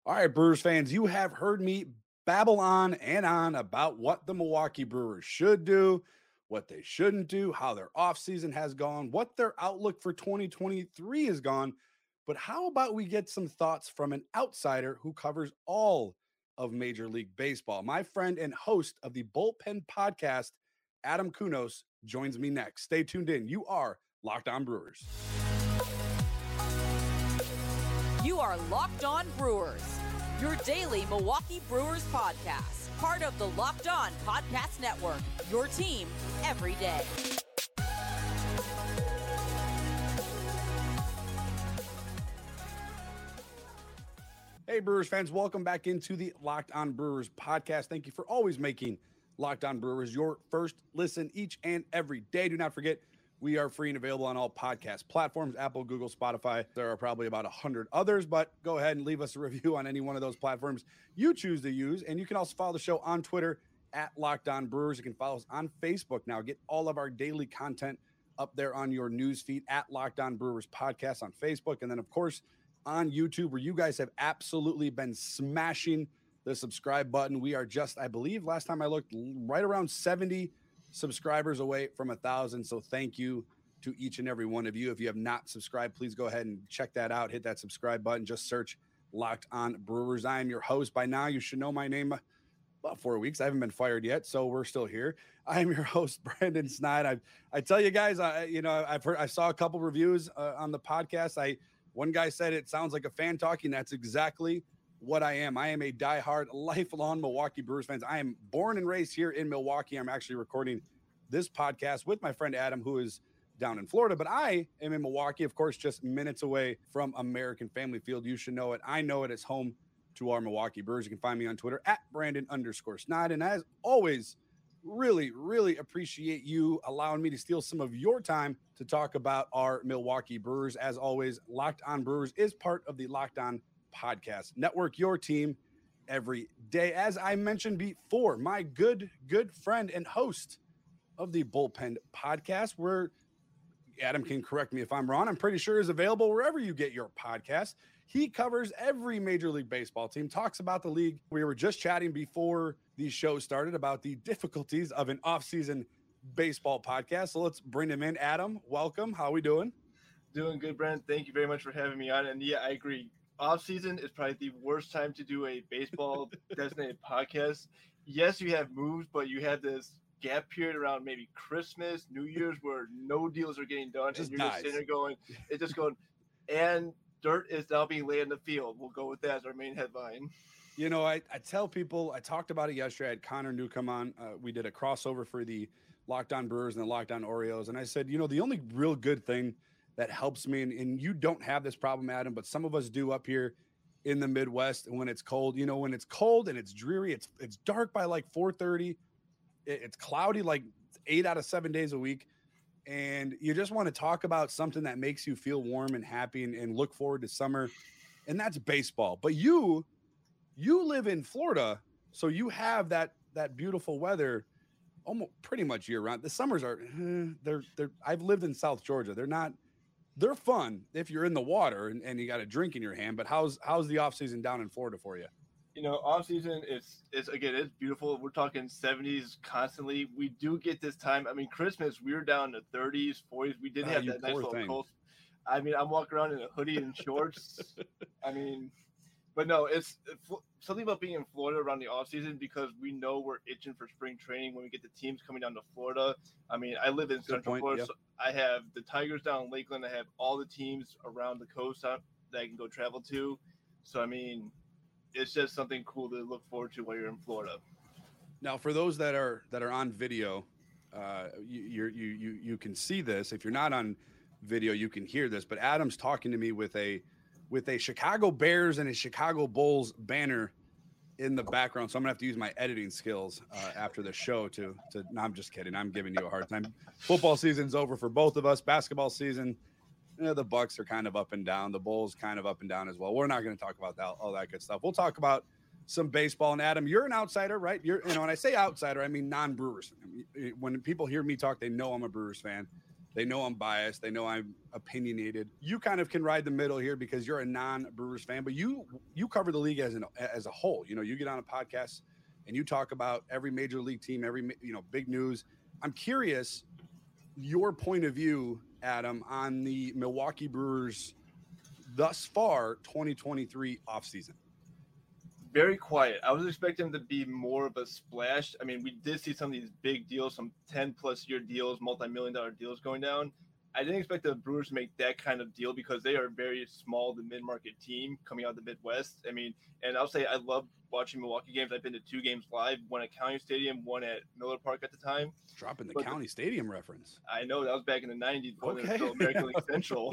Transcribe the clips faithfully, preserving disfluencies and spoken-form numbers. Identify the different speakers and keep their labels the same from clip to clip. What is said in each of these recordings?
Speaker 1: All right, Brewers fans, you have heard me babble on and on about what the Milwaukee Brewers should do, what they shouldn't do, how their offseason has gone, what their outlook for twenty twenty-three has gone. But how about we get some thoughts from an outsider who covers all of Major League Baseball? My friend and host of the Bullpen Podcast, Adam Kunos, joins me next. Stay tuned in. You are Locked On Brewers.
Speaker 2: You are Locked On Brewers, your daily Milwaukee Brewers podcast, part of the Locked On Podcast Network, your team every day.
Speaker 1: Hey, Brewers fans, welcome back into the Locked On Brewers podcast. Thank you for always making Locked On Brewers your first listen each and every day. Do not forget, we are free and available on all podcast platforms, Apple, Google, Spotify. There are probably about one hundred others, but go ahead and leave us a review on any one of those platforms you choose to use. And you can also follow the show on Twitter at Locked On Brewers. You can follow us on Facebook now. Get all of our daily content up there on your news feed at Locked On Brewers Podcast on Facebook. And then, of course, on YouTube, where you guys have absolutely been smashing the subscribe button. We are just, I believe, last time I looked, right around seventy subscribers away from a thousand. So thank you to each and every one of you. If you have not subscribed, please go ahead and check that out. Hit that subscribe button. Just search Locked On Brewers. I am your host. By now, you should know my name. About four weeks. I haven't been fired yet, so we're still here. I am your host, Brandon Snide. I I tell you guys, I you know I've heard I saw a couple reviews uh, on the podcast. I one guy said it sounds like a fan talking. That's exactly what I am. I am a diehard, lifelong Milwaukee Brewers fan. I am born and raised here in Milwaukee. I'm actually recording this podcast with my friend Adam, who is down in Florida, but I am in Milwaukee, of course, just minutes away from American Family Field. You should know it. I know it. It's home to our Milwaukee Brewers. You can find me on Twitter at Brandon underscore Snide. And as always, really, really appreciate you allowing me to steal some of your time to talk about our Milwaukee Brewers. As always, Locked On Brewers is part of the Locked On Podcast Network, your team every day. As I mentioned before, my good, good friend and host of the Bullpen Podcast, where Adam can correct me if I'm wrong, I'm pretty sure is available wherever you get your podcast. He covers every Major League Baseball team, talks about the league. We were just chatting before the show started about the difficulties of an off-season baseball podcast. So let's bring him in. Adam, welcome. How are we doing?
Speaker 3: Doing good, Brent. Thank you very much for having me on. And yeah, I agree. Off-season is probably the worst time to do a baseball designated podcast. Yes, you have moves, but you have this gap period around maybe Christmas, New Year's, where no deals are getting done,
Speaker 1: Just
Speaker 3: and you're
Speaker 1: dies.
Speaker 3: just sitting there going, it's just going, and dirt is now being laid in the field. We'll go with that as our main headline.
Speaker 1: You know, I, I tell people, I talked about it yesterday. I had Connor Newcomb on. Uh, we did a crossover for the Locked On Brewers and the Locked On Orioles. And I said, you know, the only real good thing that helps me, and, and you don't have this problem, Adam, but some of us do up here in the Midwest. And when it's cold, you know, when it's cold and it's dreary, it's it's dark by like four thirty. It, it's cloudy like eight out of seven days a week. And you just want to talk about something that makes you feel warm and happy and, and look forward to summer. And that's baseball. But you, you live in Florida, so you have that that beautiful weather almost pretty much year round. The summers are eh, they're they're I've lived in South Georgia. They're not they're fun if you're in the water and, and you got a drink in your hand. But how's how's the off season down in Florida for you?
Speaker 3: You know, off season is is again it's beautiful. We're talking seventies constantly. We do get this time. I mean, Christmas we were down to thirties, forties. We did
Speaker 1: Ah,
Speaker 3: have
Speaker 1: you
Speaker 3: that nice
Speaker 1: poor
Speaker 3: little
Speaker 1: thing.
Speaker 3: cold. I mean, I'm walking around in a hoodie and shorts. I mean, but no, it's something about being in Florida around the off season because we know we're itching for spring training when we get the teams coming down to Florida. I mean, I live in
Speaker 1: Good
Speaker 3: Central
Speaker 1: point,
Speaker 3: Florida.
Speaker 1: yep.
Speaker 3: So I have the Tigers down in Lakeland. I have all the teams around the coast that I can go travel to. So I mean, it's just something cool to look forward to while you're in Florida.
Speaker 1: Now, for those that are that are on video, uh, you you're, you you you can see this. If you're not on video, you can hear this. But Adam's talking to me with a with a Chicago Bears and a Chicago Bulls banner in the background. So I'm gonna have to use my editing skills uh, after the show to to. No, I'm just kidding. I'm giving you a hard time. Football season's over for both of us. Basketball season. You know, the Bucks are kind of up and down. The Bulls kind of up and down as well. We're not going to talk about that, all that good stuff. We'll talk about some baseball. And Adam, you're an outsider, right? You're, you know, when I say outsider, I mean non-Brewers. I mean, when people hear me talk, they know I'm a Brewers fan. They know I'm biased. They know I'm opinionated. You kind of can ride the middle here because you're a non-Brewers fan, but you you cover the league as an as a whole. You know, you get on a podcast and you talk about every major league team, every you know big news. I'm curious your point of view, Adam, on the Milwaukee Brewers thus far twenty twenty-three offseason.
Speaker 3: Very quiet. I was expecting them to be more of a splash. I mean, we did see some of these big deals, some ten plus year deals, multi-million dollar deals going down. I didn't expect the Brewers to make that kind of deal because they are a very small to mid-market team coming out of the Midwest. I mean, and I'll say I love watching Milwaukee games. I've been to two games live, one at County Stadium, one at Miller Park at the time.
Speaker 1: Dropping the
Speaker 3: but
Speaker 1: County the, Stadium reference.
Speaker 3: I know, that was back in the nineties when
Speaker 1: okay.
Speaker 3: it was still American League Central.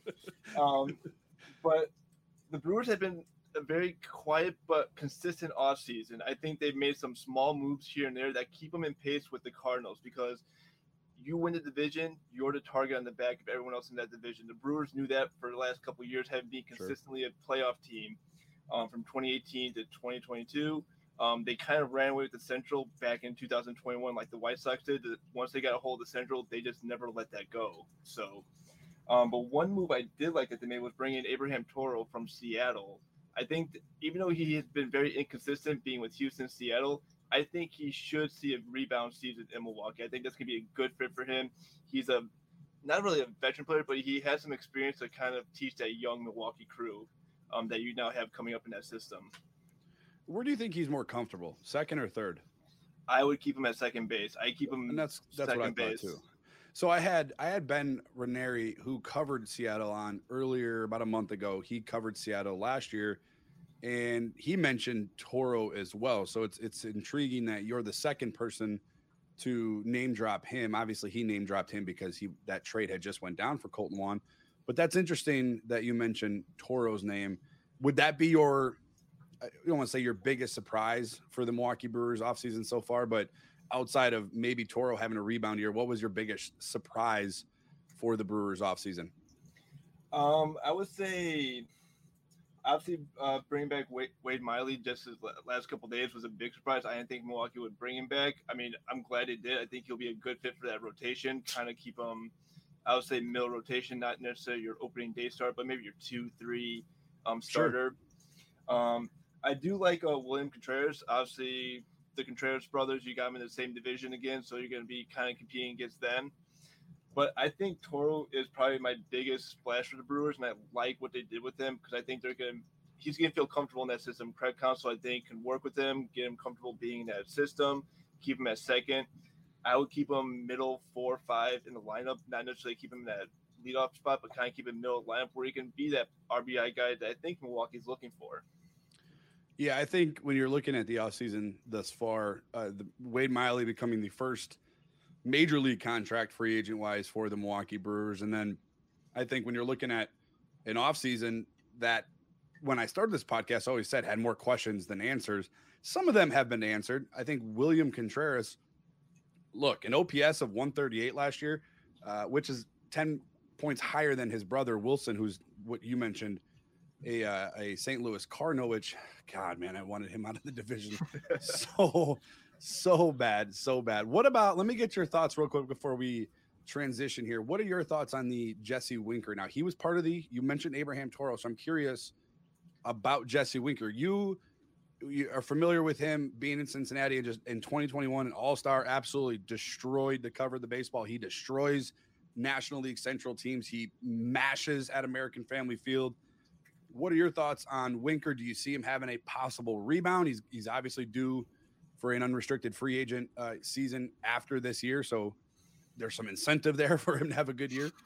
Speaker 3: Um, but the Brewers have been a very quiet but consistent offseason. I think they've made some small moves here and there that keep them in pace with the Cardinals because you win the division, you're the target on the back of everyone else in that division. The Brewers knew that for the last couple of years, having been consistently sure. a playoff team um, from twenty eighteen to twenty twenty-two. Um, they kind of ran away with the Central back in two thousand twenty-one like the White Sox did. Once they got a hold of the Central, they just never let that go. So, um, but one move I did like that they made was bringing in Abraham Toro from Seattle. I think that even though he has been very inconsistent being with Houston, Seattle, I think he should see a rebound season in Milwaukee. I think that's going to be a good fit for him. He's a not really a veteran player, but he has some experience to kind of teach that young Milwaukee crew um, that you now have coming up in that system.
Speaker 1: Where do you think he's more comfortable, second or third?
Speaker 3: I would keep him at second base. I keep him
Speaker 1: and that's that's
Speaker 3: second
Speaker 1: what I
Speaker 3: base.
Speaker 1: thought too. So I had I had Ben Ranieri, who covered Seattle on earlier about a month ago. He covered Seattle last year, and he mentioned Toro as well. So it's it's intriguing that you're the second person to name drop him. Obviously, he name dropped him because he that trade had just went down for Colton Wong. But that's interesting that you mentioned Toro's name. Would that be your I don't want to say your biggest surprise for the Milwaukee Brewers offseason so far, but outside of maybe Toro having a rebound year, what was your biggest surprise for the Brewers offseason?
Speaker 3: Um, I would say obviously uh, bringing back Wade, Wade Miley just his last couple of days was a big surprise. I didn't think Milwaukee would bring him back. I mean, I'm glad they did. I think he'll be a good fit for that rotation, kind of keep him, I would say middle rotation, not necessarily your opening day start, but maybe your two, three um, starter. Sure. Um, I do like uh, William Contreras. Obviously, the Contreras brothers, you got them in the same division again, so you're going to be kind of competing against them. But I think Toro is probably my biggest splash for the Brewers, and I like what they did with him because I think they're going to he's going to feel comfortable in that system. Craig Counsell, I think, can work with him, get him comfortable being in that system, keep him at second. I would keep him middle four, five in the lineup, not necessarily keep him in that leadoff spot, but kind of keep him middle lineup where he can be that R B I guy that I think Milwaukee's looking for.
Speaker 1: Yeah, I think when you're looking at the offseason thus far, uh, the Wade Miley becoming the first major league contract free agent wise for the Milwaukee Brewers. And then I think when you're looking at an offseason that when I started this podcast, I always said had more questions than answers. Some of them have been answered. I think William Contreras, look, an O P S of one thirty-eight last year, uh, which is ten points higher than his brother Wilson, who's what you mentioned, a uh, a Saint Louis Cardinal, which, God, man, I wanted him out of the division so, so bad, so bad. What about, let me get your thoughts real quick before we transition here. What are your thoughts on the Jesse Winker? Now, he was part of the, you mentioned Abraham Toro, so I'm curious about Jesse Winker. You, you are familiar with him being in Cincinnati and just in twenty twenty-one, an all-star, absolutely destroyed the cover of the baseball. He destroys National League Central teams. He mashes at American Family Field. What are your thoughts on Winker? Do you see him having a possible rebound? He's he's obviously due for an unrestricted free agent uh, season after this year, so there's some incentive there for him to have a good year.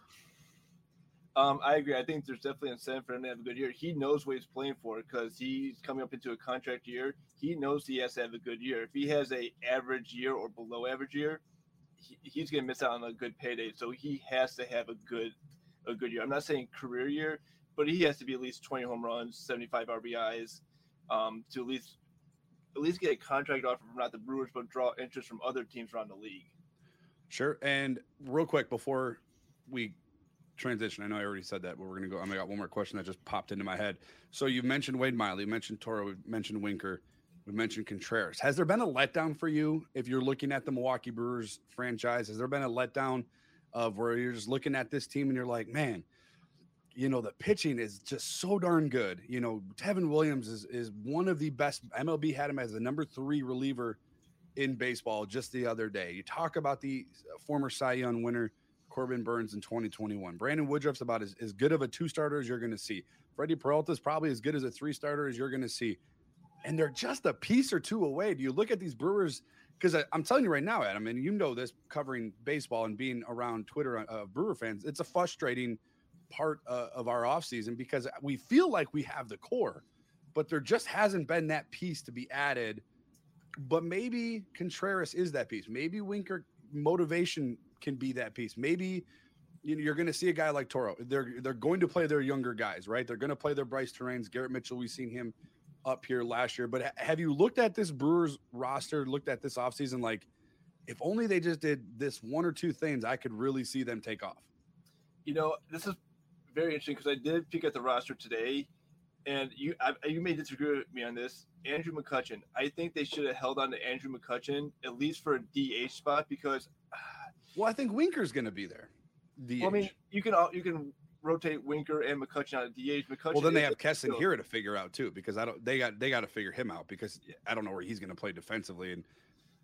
Speaker 3: Um, I agree. I think there's definitely incentive for him to have a good year. He knows what he's playing for because he's coming up into a contract year. He knows he has to have a good year. If he has a average year or below average year, he, he's going to miss out on a good payday. So he has to have a good a good year. I'm not saying career year, but he has to be at least twenty home runs, seventy-five R B Is, um, to at least at least get a contract offer from not the Brewers, but draw interest from other teams around the league.
Speaker 1: Sure. And real quick before we transition, I know I already said that, but we're going to go. I got one more question that just popped into my head. So you mentioned Wade Miley, you mentioned Toro, we mentioned Winker, we mentioned Contreras. Has there been a letdown for you if you're looking at the Milwaukee Brewers franchise? Has there been a letdown of where you're just looking at this team and you're like, man, you know, the pitching is just so darn good. You know, Tevin Williams is, is one of the best. M L B had him as the number three reliever in baseball just the other day. You talk about the former Cy Young winner, Corbin Burns, in twenty twenty-one. Brandon Woodruff's about as, as good of a two-starter as you're going to see. Freddie Peralta's probably as good as a three-starter as you're going to see. And they're just a piece or two away. Do you look at these Brewers? Because I'm telling you right now, Adam, and you know this, covering baseball and being around Twitter of uh, Brewer fans, it's a frustrating part uh, of our offseason because we feel like we have the core, but there just hasn't been that piece to be added. But maybe Contreras is that piece. Maybe Winker motivation can be that piece. Maybe you know, you're going to see a guy like Toro. They're they're going to play their younger guys, right? They're going to play their Bryce Terrains, Garrett Mitchell. We've seen him up here last year. But ha- have you looked at this Brewers roster, looked at this offseason, like if only they just did this one or two things, I could really see them take off?
Speaker 3: You know, this is very interesting because I did peek at the roster today, and you I, you may disagree with me on this. Andrew McCutchen. I think they should have held on to Andrew McCutchen at least for a D H spot because.
Speaker 1: Well, I think Winker's going to be there. D H.
Speaker 3: Well, I mean, you can you can rotate Winker and McCutchen out of D H. McCutchen.
Speaker 1: Well, then they have Keston here to figure out too, because I don't. They got they got to figure him out because I don't know where he's going to play defensively. And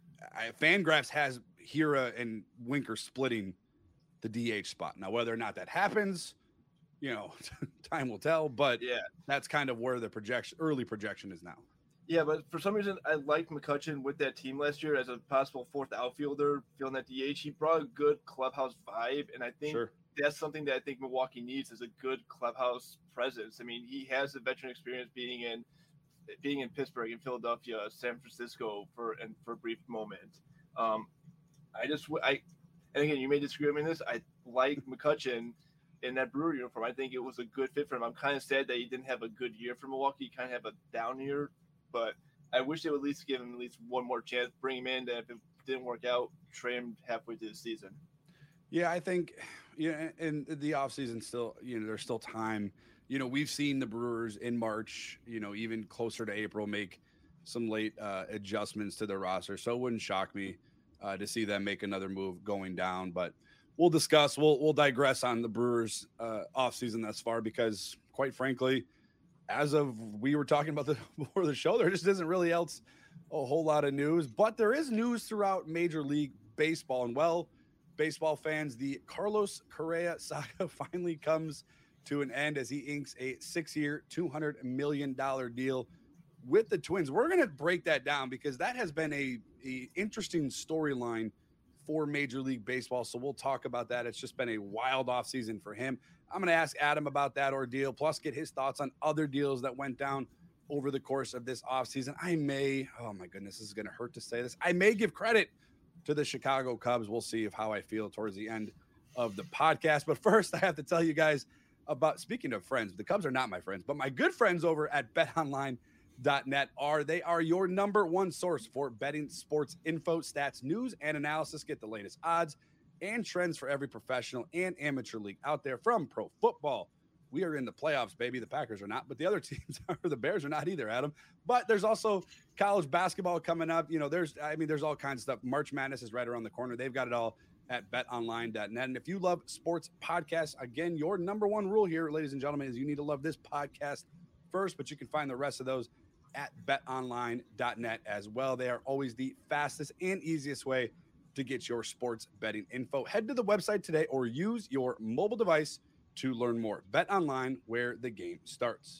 Speaker 1: I, Fangraphs has Hira and Winker splitting the D H spot. Now, whether or not that happens, you know, time will tell. But
Speaker 3: yeah,
Speaker 1: that's kind of where the projection, early projection, is now.
Speaker 3: Yeah, but for some reason, I liked McCutchen with that team last year as a possible fourth outfielder, filling that D H. He brought a good clubhouse vibe, and I think
Speaker 1: sure.
Speaker 3: that's something that I think Milwaukee needs is a good clubhouse presence. I mean, he has the veteran experience being in being in Pittsburgh and Philadelphia, San Francisco for and for a brief moment. Um, I just I and again, you may disagree with me on this. I like McCutchen in that Brewer uniform. I think it was a good fit for him. I'm kind of sad that he didn't have a good year for Milwaukee. He kind of have a down year. But I wish they would at least give him at least one more chance, bring him in, and if it didn't work out, trade him halfway through the season.
Speaker 1: Yeah, I think, you know, in the offseason still, you know, there's still time. You know, we've seen the Brewers in March, you know, even closer to April, make some late uh, adjustments to their roster. So it wouldn't shock me uh, to see them make another move going down. But we'll discuss, we'll, we'll digress on the Brewers uh, offseason thus far because, quite frankly, as of we were talking about the before the show, there just isn't really else a whole lot of news, but there is news throughout Major League Baseball. And well, baseball fans, the Carlos Correa saga finally comes to an end as he inks a six-year, two hundred million dollars deal with the Twins. We're going to break that down because that has been a, a interesting storyline for Major League Baseball. So we'll talk about that. It's just been a wild offseason for him. I'm going to ask Adam about that ordeal, plus get his thoughts on other deals that went down over the course of this offseason. I may, oh my goodness, this is going to hurt to say this. I may give credit to the Chicago Cubs. We'll see if how I feel towards the end of the podcast. But first, I have to tell you guys about, speaking of friends, the Cubs are not my friends, but my good friends over at bet online dot net are. They are your number one source for betting sports info, stats, news, and analysis. Get the latest odds and trends for every professional and amateur league out there. From pro football, we are in the playoffs, baby. The Packers are not, but the other teams are. The Bears are not either, Adam. But there's also college basketball coming up. You know, there's, I mean, there's all kinds of stuff. March Madness is right around the corner. They've got it all at bet online dot net. And if you love sports podcasts, again, your number one rule here, ladies and gentlemen, is you need to love this podcast first, but you can find the rest of those at bet online dot net as well. They are always the fastest and easiest way to get your sports betting info. Head to the website today or use your mobile device to learn more. BetOnline, where the game starts.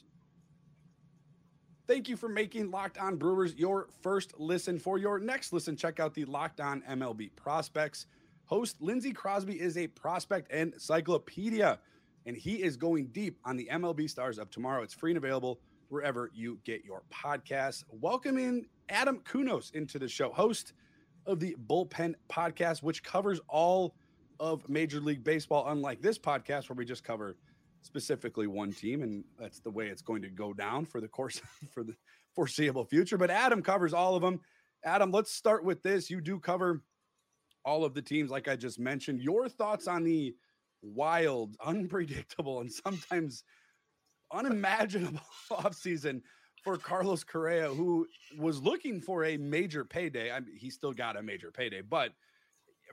Speaker 1: Thank you for making Locked On Brewers your first listen. For your next listen, check out the Locked On M L B Prospects. Host Lindsey Crosby is a prospect encyclopedia, and he is going deep on the M L B stars of tomorrow. It's free and available wherever you get your podcasts. Welcoming Adam Kunos into the show, host of the Bullpen Podcast, which covers all of Major League Baseball, unlike this podcast where we just cover specifically one team, and that's the way it's going to go down for the course for the foreseeable future. But Adam covers all of them. Adam, let's start with this. You do cover all of the teams, like I just mentioned. Your thoughts on the wild, unpredictable, and sometimes unimaginable offseason for Carlos Correa, who was looking for a major payday. I mean, he still got a major payday, but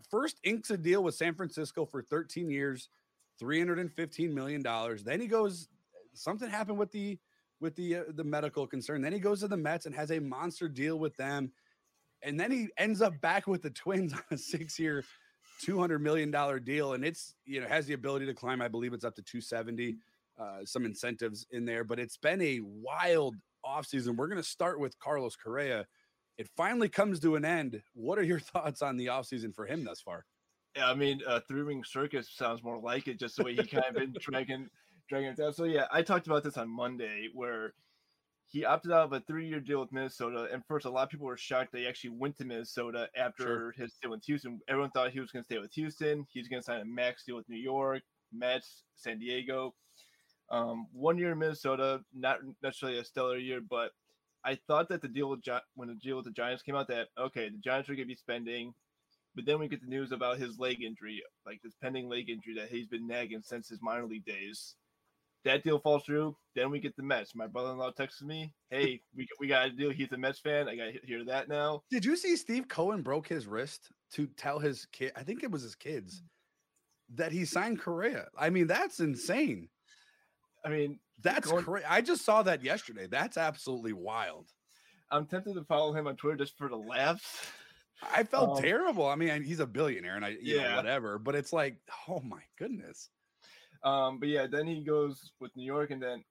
Speaker 1: first inks a deal with San Francisco for thirteen years, three hundred fifteen million dollars. Then he goes, something happened with the with the uh, the medical concern. Then he goes to the Mets and has a monster deal with them. And then he ends up back with the Twins on a six-year, two hundred million dollars deal. And it's, you know, has the ability to climb. I believe it's up to two seventy, uh, some incentives in there, but it's been a wild offseason. We're going to start with Carlos Correa. It finally comes to an end. What are your thoughts on the offseason for him thus far?
Speaker 3: Yeah, I mean, uh, three-ring circus sounds more like it, just the way he kind of been dragging, dragging it down. So, yeah, I talked about this on Monday, where he opted out of a three-year deal with Minnesota. And first, a lot of people were shocked that he actually went to Minnesota after sure. his stay with Houston. Everyone thought he was going to stay with Houston. He's going to sign a max deal with New York, Mets, San Diego. Um, one year in Minnesota, not necessarily a stellar year, but I thought that the deal with Gi- when the deal with the Giants came out, that okay, the Giants are going to be spending, but then we get the news about his leg injury, like this pending leg injury that he's been nagging since his minor league days. That deal falls through. Then we get the Mets. My brother-in-law texted me, "Hey, we we got a deal. He's a Mets fan. I got to hear that now."
Speaker 1: Did you see Steve Cohen broke his wrist to tell his kid? I think it was his kids that he signed Correa. I mean, that's insane.
Speaker 3: I mean,
Speaker 1: that's crazy. I just saw that yesterday. That's absolutely wild.
Speaker 3: I'm tempted to follow him on Twitter just for the laughs.
Speaker 1: I felt um, terrible. I mean, he's a billionaire and I, you
Speaker 3: yeah,
Speaker 1: know, whatever, but it's like, oh my goodness.
Speaker 3: Um, but yeah, then he goes with New York, and then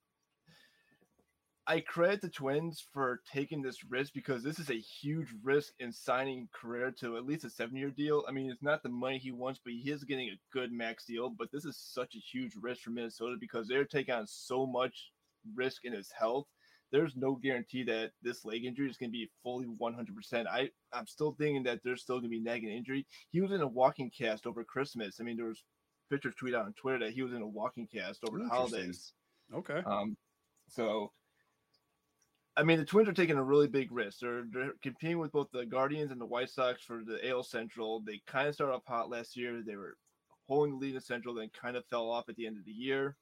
Speaker 3: I credit the Twins for taking this risk, because this is a huge risk in signing Correa to at least a seven-year deal. I mean, it's not the money he wants, but he is getting a good max deal. But this is such a huge risk for Minnesota, because they're taking on so much risk in his health. There's no guarantee that this leg injury is going to be fully one hundred percent. I, I'm still thinking that there's still going to be nagging injury. He was in a walking cast over Christmas. I mean, there was pictures tweeted out on Twitter that he was in a walking cast over the holidays.
Speaker 1: Okay.
Speaker 3: Um, so, I mean, the Twins are taking a really big risk. They're, they're competing with both the Guardians and the White Sox for the A L Central. They kind of started off hot last year. They were holding the lead in Central, then kind of fell off at the end of the year.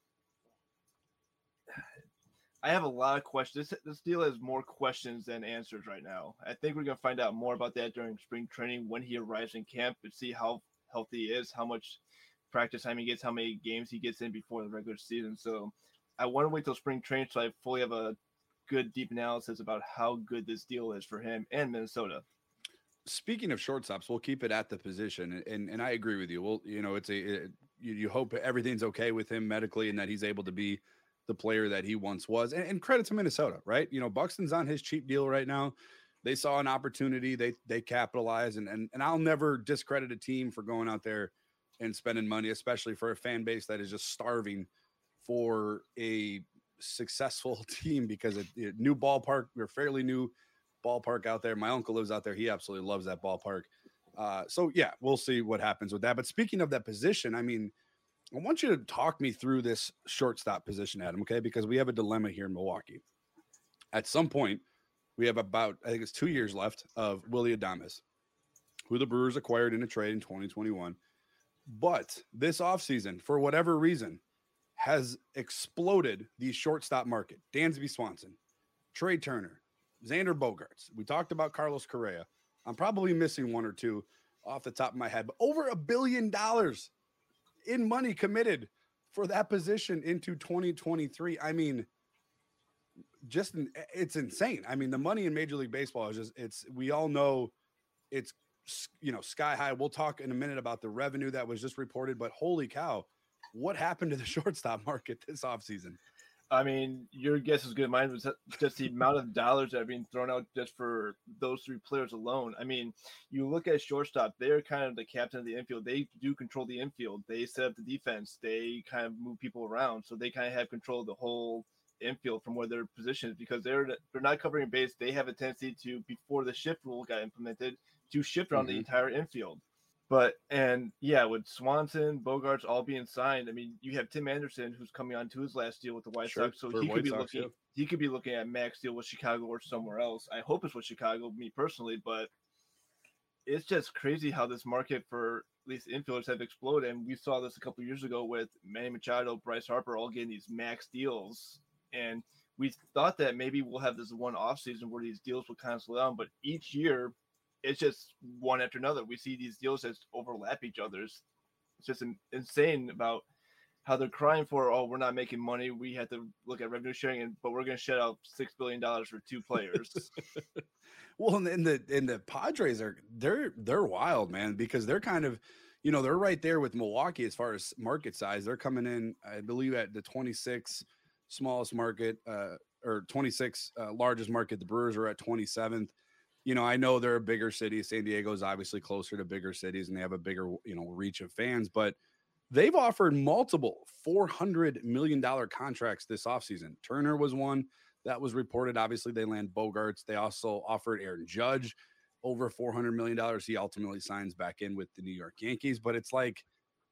Speaker 3: I have a lot of questions. This, this deal has more questions than answers right now. I think we're going to find out more about that during spring training when he arrives in camp, and see how healthy he is, how much practice time he gets, how many games he gets in before the regular season. So I want to wait till spring training so I fully have a good deep analysis about how good this deal is for him and Minnesota.
Speaker 1: Speaking of shortstops, we'll keep it at the position, and and I agree with you. Well, you know, it's a it, you, you hope everything's okay with him medically and that he's able to be the player that he once was. And, and credit to Minnesota, right? You know, Buxton's on his cheap deal right now. They saw an opportunity, they they capitalize, and and and I'll never discredit a team for going out there and spending money, especially for a fan base that is just starving for a successful team, because it, it new ballpark, we're fairly new ballpark out there. My uncle lives out there. He absolutely loves that ballpark. Uh, so yeah, we'll see what happens with that. But speaking of that position, I mean, I want you to talk me through this shortstop position, Adam, okay? Because we have a dilemma here in Milwaukee. At some point, we have about, I think it's two years left of Willy Adames, who the Brewers acquired in a trade in twenty twenty-one. But this offseason, for whatever reason, has exploded the shortstop market. Dansby Swanson, Trey Turner, Xander Bogaerts. We talked about Carlos Correa. I'm probably missing one or two off the top of my head, but over a billion dollars in money committed for that position into twenty twenty-three. I mean, just it's insane. I mean, the money in Major League Baseball is just, it's, we all know it's, you know, sky high. We'll talk in a minute about the revenue that was just reported, but holy cow, what happened to the shortstop market this offseason?
Speaker 3: I mean, your guess is good. Mine was just the amount of dollars that are being thrown out just for those three players alone. I mean, you look at shortstop, they're kind of the captain of the infield. They do control the infield. They set up the defense. They kind of move people around. So they kind of have control of the whole infield from where they're positioned, because they're they're not covering base. They have a tendency to, before the shift rule got implemented, to shift around mm-hmm. the entire infield. But, and yeah, with Swanson, Bogaerts all being signed, I mean, you have Tim Anderson, who's coming on to his last deal with the White sure, Sox, so he could be Sox, looking, yeah. he could be looking at max deal with Chicago or somewhere else. I hope it's with Chicago, me personally, but it's just crazy how this market for at least infielders have exploded. And we saw this a couple of years ago with Manny Machado, Bryce Harper, all getting these max deals. And we thought that maybe we'll have this one off season where these deals will kind of slow down, but each year it's just one after another. We see these deals that overlap each other's. It's just insane about how they're crying for, oh, we're not making money. We have to look at revenue sharing, and, but we're going to shell out six billion dollars for two players.
Speaker 1: Well, and the and the Padres are they're they're wild, man, because they're kind of, you know, they're right there with Milwaukee as far as market size. They're coming in, I believe, at the twenty-sixth smallest market, uh, or twenty-sixth uh, largest market. The Brewers are at twenty-seventh. You know, I know they're a bigger city. San Diego is obviously closer to bigger cities, and they have a bigger, you know, reach of fans, but they've offered multiple four hundred million dollars contracts this offseason. Turner was one that was reported. Obviously, they land Bogarts. They also offered Aaron Judge over four hundred million dollars. He ultimately signs back in with the New York Yankees. But it's like,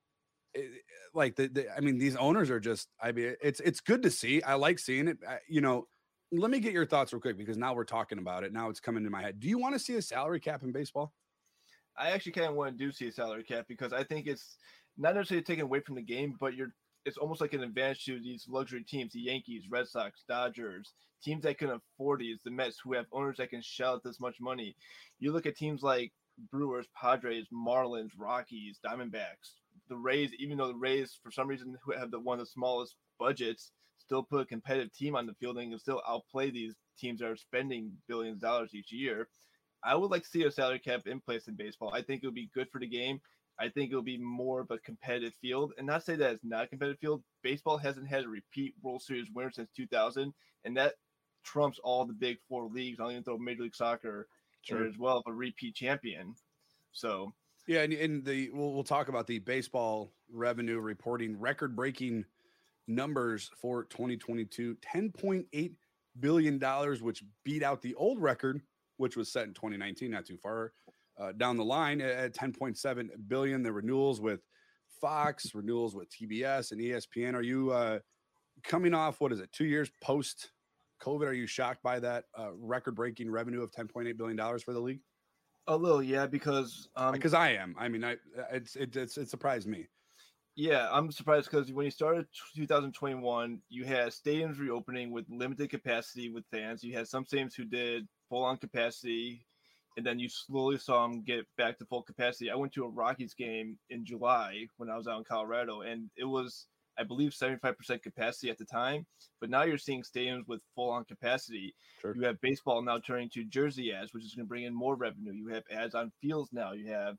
Speaker 1: it, like the, the, I mean, these owners are just, I mean, it's it's good to see. I like seeing it. I, you know, let me get your thoughts real quick, because now we're talking about it. Now it's coming to my head. Do you want to see a salary cap in baseball?
Speaker 3: I actually kind of want to do see a salary cap, because I think it's not necessarily taken away from the game, but you're it's almost like an advantage to these luxury teams, the Yankees, Red Sox, Dodgers, teams that can afford these, the Mets, who have owners that can shell out this much money. You look at teams like Brewers, Padres, Marlins, Rockies, Diamondbacks, the Rays, even though the Rays, for some reason, who have the one of the smallest budgets, still put a competitive team on the field and can still outplay these teams that are spending billions of dollars each year. I would like to see a salary cap in place in baseball. I think it would be good for the game. I think it'll be more of a competitive field, and not say that it's not a competitive field. Baseball hasn't had a repeat World Series winner since two thousand, and that trumps all the big four leagues. I'll even throw Major League Soccer sure. in there as well, of a repeat champion. So
Speaker 1: yeah, and, and the we'll, we'll talk about the baseball revenue reporting record-breaking numbers for twenty twenty-two, ten point eight billion dollars, which beat out the old record, which was set in twenty nineteen, not too far Uh, down the line at ten point seven billion. The renewals with Fox, renewals with T B S and E S P N. Are you uh, coming off, what is it, two years post COVID? Are you shocked by that uh, record breaking revenue of ten point eight billion dollars for the league?
Speaker 3: A little, yeah, because um,
Speaker 1: because I am. I mean, I it's it it's, it surprised me.
Speaker 3: Yeah, I'm surprised because when you started two thousand twenty-one, you had stadiums reopening with limited capacity with fans. You had some stadiums who did full on capacity, and then you slowly saw them get back to full capacity. I went to a Rockies game in July when I was out in Colorado, and it was, I believe, seventy-five percent capacity at the time. But now you're seeing stadiums with full-on capacity. Sure. You have baseball now turning to jersey ads, which is going to bring in more revenue. You have ads on fields now. You have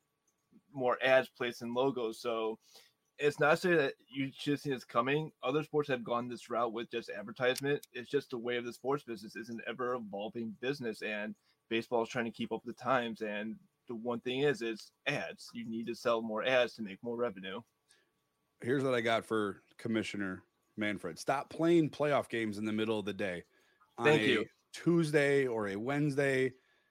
Speaker 3: more ads placed in logos. So it's not saying that you just see it's coming. Other sports have gone this route with just advertisement. It's just the way of the sports business. It's an ever-evolving business, and baseball is trying to keep up with the times. And the one thing is, is ads. You need to sell more ads to make more revenue.
Speaker 1: Here's what I got for Commissioner Manfred. Stop playing playoff games in the middle of the day on
Speaker 3: Thank
Speaker 1: a
Speaker 3: you.
Speaker 1: Tuesday or a Wednesday.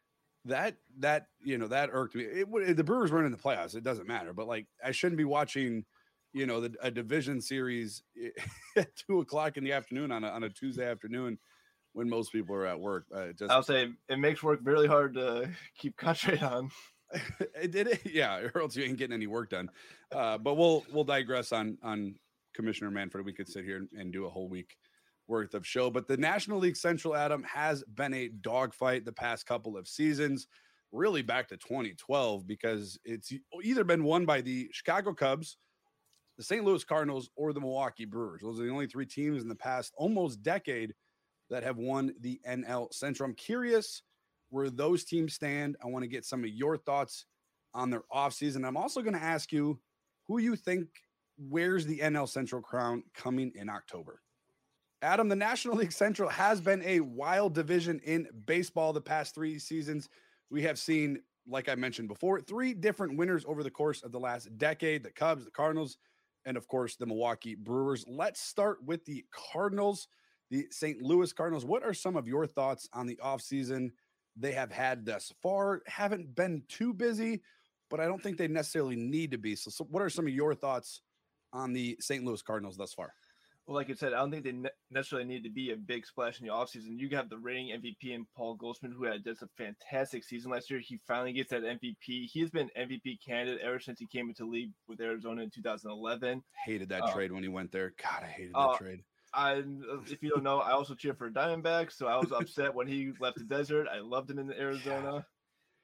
Speaker 1: That, that, you know, that irked me. It would, the Brewers weren't in the playoffs. It doesn't matter. But like, I shouldn't be watching, you know, the, a division series at two o'clock in the afternoon on a, on a Tuesday afternoon when most people are at work. Uh, just,
Speaker 3: I'll say it makes work really hard to keep concentrating on.
Speaker 1: It did it, yeah, or else you ain't getting any work done. Uh, but we'll we'll digress on on Commissioner Manfred. We could sit here and, and do a whole week worth of show. But the National League Central, Adam, has been a dogfight the past couple of seasons, really back to twenty twelve, because it's either been won by the Chicago Cubs, the Saint Louis Cardinals, or the Milwaukee Brewers. Those are the only three teams in the past almost decade that have won the N L Central. I'm curious where those teams stand. I want to get some of your thoughts on their offseason. I'm also going to ask you who you think wears the N L Central crown coming in October. Adam, the National League Central has been a wild division in baseball the past three seasons. We have seen, like I mentioned before, three different winners over the course of the last decade: the Cubs, the Cardinals, and of course the Milwaukee Brewers. Let's start with the Cardinals, the Saint Louis Cardinals. What are some of your thoughts on the offseason they have had thus far? Haven't been too busy, but I don't think they necessarily need to be. So, so what are some of your thoughts on the Saint Louis Cardinals thus far?
Speaker 3: Well, like I said, I don't think they ne- necessarily need to be a big splash in the offseason. You have the reigning M V P in Paul Goldschmidt, who had just a fantastic season last year. He finally gets that M V P. He has been M V P candidate ever since he came into the league with Arizona in two thousand eleven.
Speaker 1: Hated that uh, trade when he went there. God, I hated that
Speaker 3: uh,
Speaker 1: trade.
Speaker 3: I, if you don't know, I also cheer for Diamondbacks, so I was upset when he left the desert. I loved him in Arizona.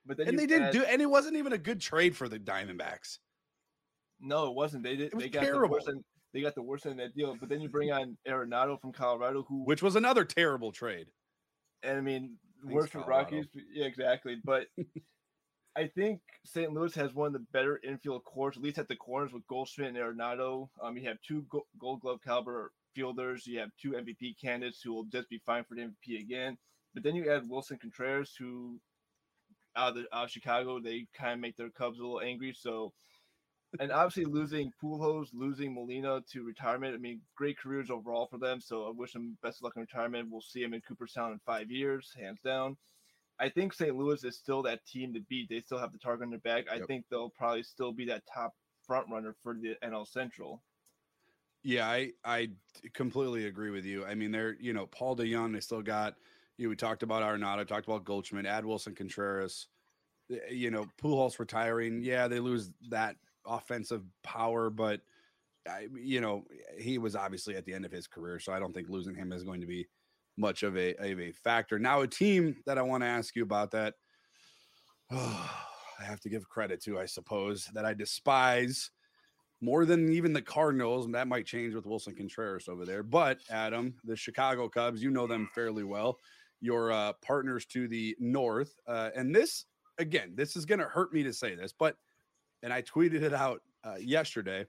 Speaker 3: But then
Speaker 1: and
Speaker 3: you
Speaker 1: they didn't
Speaker 3: add,
Speaker 1: do, and it wasn't even a good trade for the Diamondbacks.
Speaker 3: No, it wasn't. They did.
Speaker 1: It was
Speaker 3: They got
Speaker 1: terrible.
Speaker 3: the worst. End, they got the worst end of that deal. But then you bring on Arenado from Colorado, who,
Speaker 1: which was another terrible trade.
Speaker 3: and I mean,
Speaker 1: Thanks,
Speaker 3: worse for
Speaker 1: Colorado.
Speaker 3: Rockies. Yeah, exactly. But I think Saint Louis has one of the better infield cores, at least at the corners with Goldschmidt and Arenado. Um, you have two go- Gold Glove caliber fielders. You have two M V P candidates who will just be fine for the M V P again. But then you add Wilson Contreras, who out of, the, out of Chicago, they kind of make their Cubs a little angry. So, and obviously losing Pujols, losing Molina to retirement. I mean, great careers overall for them. So I wish them best of luck in retirement. We'll see him in Cooperstown in five years, hands down. I think Saint Louis is still that team to beat. They still have the target on their back. I
Speaker 1: Yep.
Speaker 3: think they'll probably still be that top front runner for the N L Central.
Speaker 1: Yeah, I I completely agree with you. I mean, they're, you know, Paul DeYoung, they still got, you know, we talked about Arenado, talked about Goldschmidt, add Wilson Contreras, you know, Pujols retiring. Yeah, they lose that offensive power, but I, you know, he was obviously at the end of his career, so I don't think losing him is going to be much of a, of a factor. Now, a team that I want to ask you about that, oh, I have to give credit to, I suppose, that I despise more than even the Cardinals, and that might change with Wilson Contreras over there. But, Adam, the Chicago Cubs, you know them fairly well. Your uh, partners to the north. Uh, and this, again, this is going to hurt me to say this, but, and I tweeted it out uh, yesterday.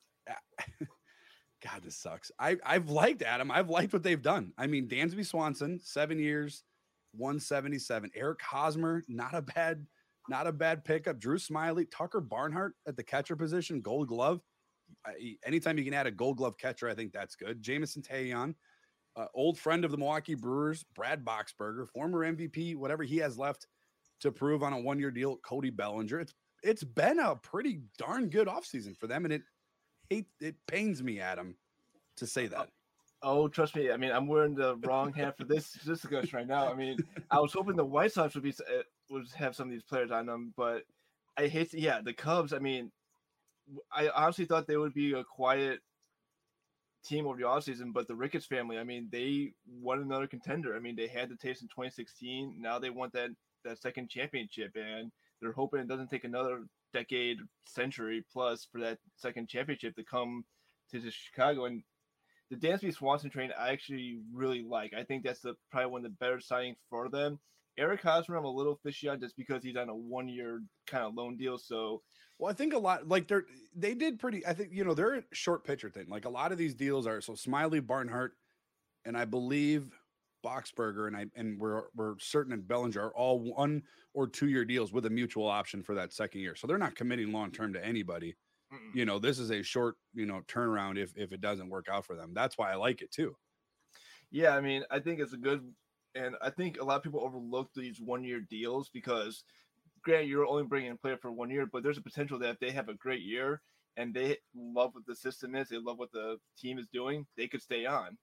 Speaker 1: God, this sucks. I, I've liked Adam. I've liked what they've done. I mean, Dansby Swanson, seven years, one seventy-seven. Eric Hosmer, not a bad, not a bad pickup. Drew Smiley, Tucker Barnhart at the catcher position, Gold Glove. I, anytime you can add a Gold Glove catcher, I think that's good. Jameson Taillon, uh, old friend of the Milwaukee Brewers, Brad Boxberger, former M V P, whatever he has left to prove on a one-year deal, Cody Bellinger. It's it's been a pretty darn good offseason for them, and it hate it pains me, Adam, to say that.
Speaker 3: Oh, trust me. I mean, I'm wearing the wrong hat for this this discussion right now. I mean, I was hoping the White Sox would be uh, would have some of these players on them, but I hate to, yeah, the Cubs. I mean, I honestly thought they would be a quiet team over the offseason, but the Ricketts family, I mean, they won another contender. I mean, they had the taste in twenty sixteen. Now they want that that second championship, and they're hoping it doesn't take another decade, century plus for that second championship to come to Chicago. And the Dansby Swanson train, I actually really like. I think that's the probably one of the better signings for them. Eric Hosmer, I'm a little fishy on just because he's on a one-year kind of loan deal. So,
Speaker 1: well, I think a lot like they're they did pretty. I think you know they're a short pitcher thing. Like a lot of these deals are so Smiley, Barnhart, and I believe Boxberger, and I and we're we're certain that Bellinger are all one or two year deals with a mutual option for that second year. So they're not committing long term to anybody. Mm-mm. You know, this is a short you know turnaround if if it doesn't work out for them. That's why I like it too.
Speaker 3: Yeah, I mean, I think it's a good. And I think a lot of people overlook these one-year deals because, granted, you're only bringing a player for one year, but there's a potential that if they have a great year and they love what the system is, they love what the team is doing, they could stay on.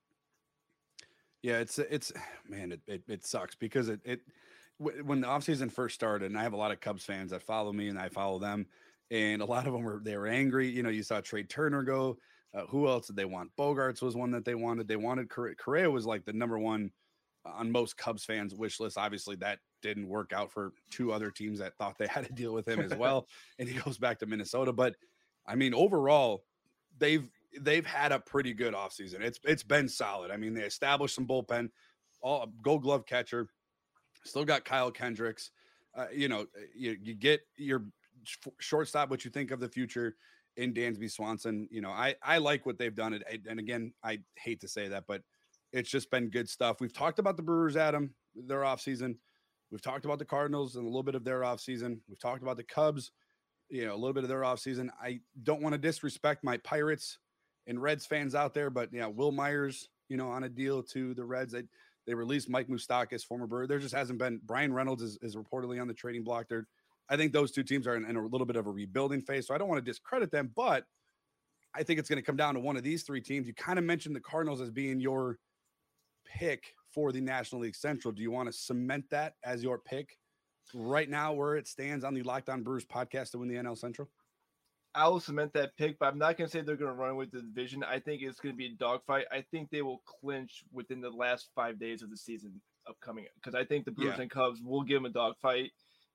Speaker 1: Yeah, it's it's man, it it, it sucks because it it when the offseason first started, and I have a lot of Cubs fans that follow me and I follow them, and a lot of them were they were angry. You know, you saw Trey Turner go. Uh, who else did they want? Bogarts was one that they wanted. They wanted Correa. Correa was like the number one on most Cubs fans' wish list. Obviously, that didn't work out for two other teams that thought they had to deal with him as well, and he goes back to Minnesota. But I mean, overall, they've they've had a pretty good offseason. It's it's been solid. I mean, they established some bullpen, all Gold Glove catcher, still got Kyle Kendricks. Uh, you know, you you get your shortstop, what you think of the future in Dansby Swanson. You know, I I like what they've done. And again, I hate to say that, but it's just been good stuff. We've talked about the Brewers, Adam, their offseason. We've talked about the Cardinals and a little bit of their offseason. We've talked about the Cubs, you know, a little bit of their offseason. I don't want to disrespect my Pirates and Reds fans out there, but yeah, Will Myers, you know, on a deal to the Reds. They, they released Mike Moustakas, former Brewer. There just hasn't been. Brian Reynolds is, is reportedly on the trading block there. I think those two teams are in, in a little bit of a rebuilding phase, so I don't want to discredit them, but I think it's going to come down to one of these three teams. You kind of mentioned the Cardinals as being your pick for the National League Central. Do you want to cement that as your pick right now where it stands on the Locked On Brewers podcast to win the N L Central?
Speaker 3: I will cement that pick, but I'm not going to say they're going to run with the division. I think it's going to be a dogfight. I think they will clinch within the last five days of the season upcoming because I think the Brewers yeah. and Cubs will give them a dogfight.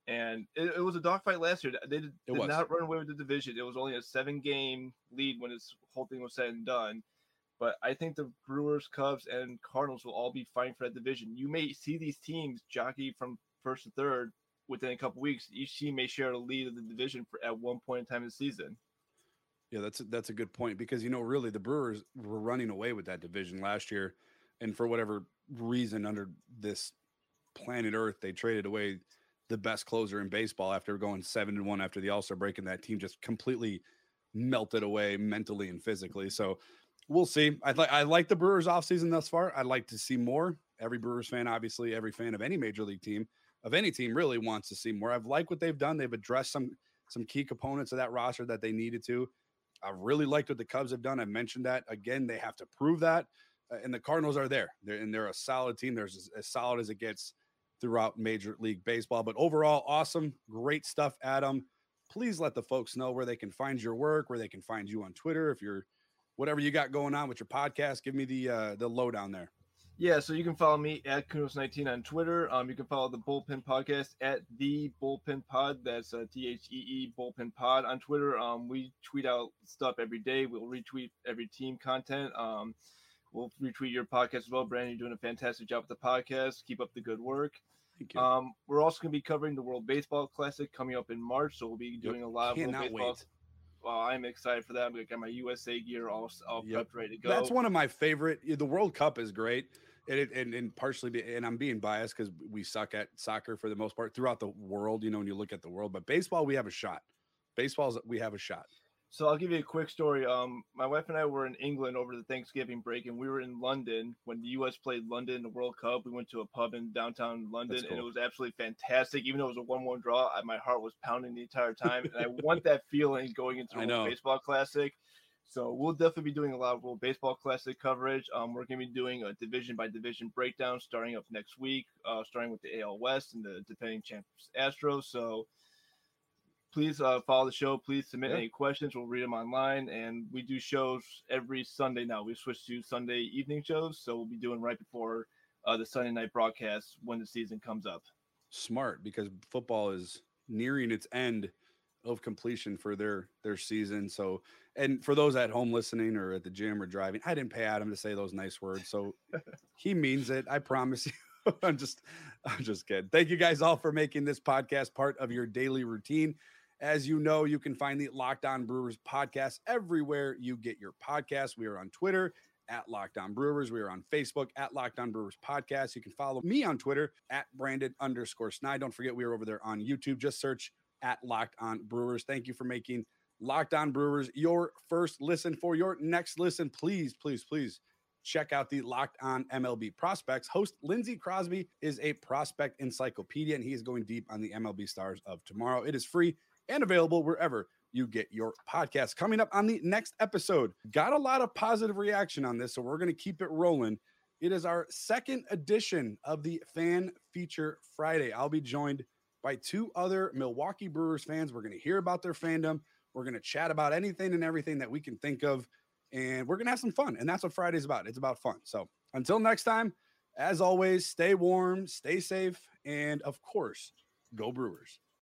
Speaker 3: And it, it was a dogfight last year. They did,
Speaker 1: It
Speaker 3: did
Speaker 1: was.
Speaker 3: not run away with the division. It was only a seven-game lead when this whole thing was said and done. But I think the Brewers, Cubs, and Cardinals will all be fighting for that division. You may see these teams jockey from first to third within a couple weeks. Each team may share the lead of the division for, at one point in time in the season.
Speaker 1: Yeah, that's a, that's a good point because, you know, really the Brewers were running away with that division last year. And for whatever reason under this planet Earth, they traded away the best closer in baseball after going seven and one after the All-Star break, and that team just completely melted away mentally and physically. So we'll see. I like I like the Brewers offseason thus far. I'd like to see more. Every Brewers fan, obviously, every fan of any major league team, of any team, really wants to see more. I've liked what they've done. They've addressed some some key components of that roster that they needed to. I've really liked what the Cubs have done. I mentioned that again. They have to prove that, uh, and the Cardinals are there. They're and they're a solid team. They're as, as solid as it gets throughout Major League Baseball. But overall, awesome, great stuff, Adam. Please let the folks know where they can find your work, where they can find you on Twitter. If you're whatever you got going on with your podcast, give me the uh, the lowdown there.
Speaker 3: Yeah, so you can follow me at Kunos nineteen on Twitter. Um, you can follow the Bullpen Podcast at the Bullpen Pod. That's uh, T H E E Bullpen Pod on Twitter. Um, we tweet out stuff every day. We'll retweet every team content. Um, we'll retweet your podcast as well. Brandon, you're doing a fantastic job with the podcast. Keep up the good work.
Speaker 1: Thank you.
Speaker 3: Um, we're also going to be covering the World Baseball Classic coming up in March, so we'll be doing
Speaker 1: Yep.
Speaker 3: a lot of World
Speaker 1: Cannot
Speaker 3: Baseball.
Speaker 1: wait.
Speaker 3: Well, I'm excited for that. I'm going to get my U S A gear all, all
Speaker 1: Yep.
Speaker 3: prepped, ready to go.
Speaker 1: That's one of my favorite. The World Cup is great. And, it, and, and partially, be, and I'm being biased because we suck at soccer for the most part throughout the world, you know, when you look at the world. But baseball, we have a shot. Baseball's, we have a shot.
Speaker 3: So I'll give you a quick story. Um, my wife and I were in England over the Thanksgiving break, and we were in London when the U S played London in the World Cup. We went to a pub in downtown London,
Speaker 1: That's cool.
Speaker 3: and it was absolutely fantastic. Even though it was a one-one draw, I, my heart was pounding the entire time, and I want that feeling going into
Speaker 1: I
Speaker 3: the
Speaker 1: know.
Speaker 3: World Baseball Classic. So we'll definitely be doing a lot of World Baseball Classic coverage. Um, we're going to be doing a division-by-division breakdown starting up next week, uh, starting with the A L West and the defending champions Astros. So please uh, follow the show. Please submit
Speaker 1: Yeah.
Speaker 3: any questions. We'll read them online. And we do shows every Sunday now. We switched to Sunday evening shows. So we'll be doing right before uh, the Sunday night broadcast when the season comes up.
Speaker 1: Smart, because football is nearing its end of completion for their their season. So, and for those at home listening or at the gym or driving, I didn't pay Adam to say those nice words, so he means it. I promise you. I'm just, I'm just kidding. Thank you guys all for making this podcast part of your daily routine. As you know, you can find the Locked On Brewers podcast everywhere you get your podcasts. We are on Twitter at Locked On Brewers. We are on Facebook at Locked On Brewers Podcast. You can follow me on Twitter at Brandon underscore Snide. Don't forget, we are over there on YouTube. Just search at Locked On Brewers. Thank you for making Locked On Brewers your first listen. For your next listen, please, please, please check out the Locked On M L B Prospects. Host Lindsey Crosby is a prospect encyclopedia, and he is going deep on the M L B stars of tomorrow. It is free and available wherever you get your podcast. Coming up on the next episode, got a lot of positive reaction on this, so we're going to keep it rolling. It is our second edition of the Fan Feature Friday. I'll be joined by two other Milwaukee Brewers fans. We're going to hear about their fandom. We're going to chat about anything and everything that we can think of, and we're going to have some fun. And that's what Friday's about. It's about fun. So until next time, as always, stay warm, stay safe, and of course, go Brewers.